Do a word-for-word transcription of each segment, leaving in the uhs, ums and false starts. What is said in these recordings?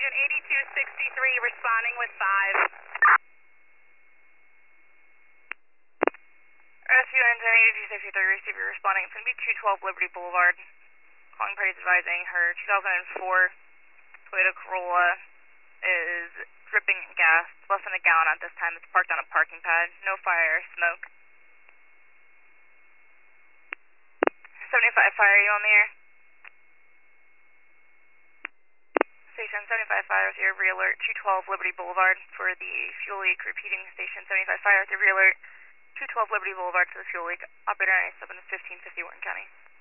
Engine eighty-two sixty-three responding with five. Rescue Engine eighty-two sixty-three, receiver responding. It's going to be two twelve Liberty Boulevard. Calling parties advising her two thousand four Toyota Corolla is dripping gas. It's less than a gallon at this time. It's parked on a parking pad. No fire or smoke. seventy-five fire, are you on the air? Station seventy-five fire with your re-alert, two twelve Liberty Boulevard for the fuel leak. Repeating station seventy-five fire with your re-alert, two twelve Liberty Boulevard for the fuel leak. Operator ninety-seven fifteen fifty Warren County.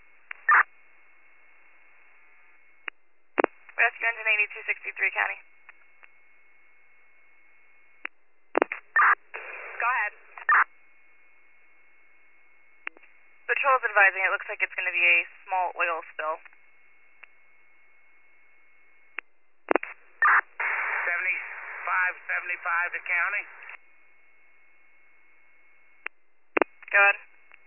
Rescue Engine eighty-two sixty-three County. Go ahead. Patrol's advising it looks like it's going to be a small oil spill. seventy-five seventy-five to county. Go ahead.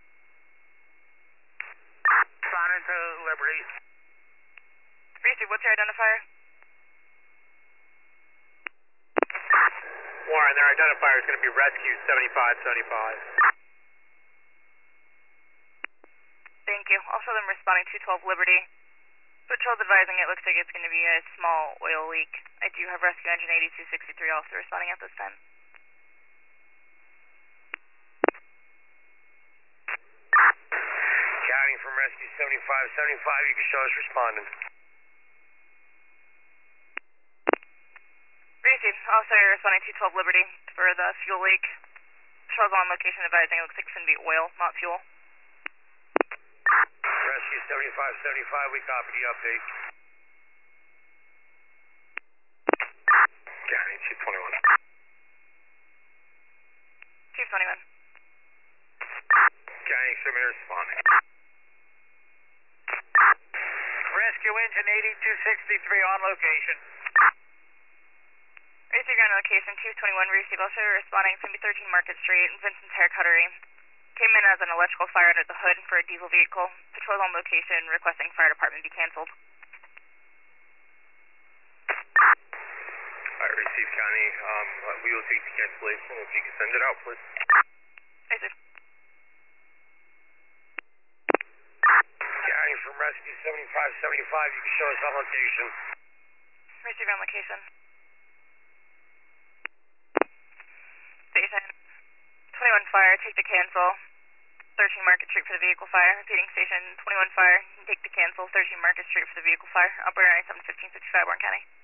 Responding to Liberty. Receive, what's your identifier? Warren, their identifier is going to be Rescue seventy-five seventy-five. Thank you. Also them responding two twelve Liberty. Patrol's advising it looks like it's going to be a small oil leak. I do have Rescue Engine eighty-two sixty-three also responding at this time. County from Rescue seventy-five seventy-five, you can show us responding. Receive. Also you're responding two twelve Liberty for the fuel leak. Patrol's on location advising it looks like it's going to be oil, not fuel. Rescue seventy-five seventy-five, we copy the update. County, two twenty-one. Chief twenty-one. County, submit responding. Rescue Engine eighty-two sixty-three on location. Receive, you're on location, two twenty-one, receive. Also responding, it's going to be thirteen Market Street, Vincent's Hair Cuttery. Came in as an electrical fire under the hood for a diesel vehicle. Patrol's on location requesting fire department be canceled. Alright, receive County. Um, we will take the cancellation if you can send it out, please. Receive. County from Rescue seventy-five seventy-five, you can show us on location. Receive on location. Station twenty-one fire, take the cancel. thirteen Market Street for the vehicle fire. Repeating station twenty-one fire, take the cancel. thirteen Market Street for the vehicle fire. Operator ninety-seven fifteen fifty-five Warren County.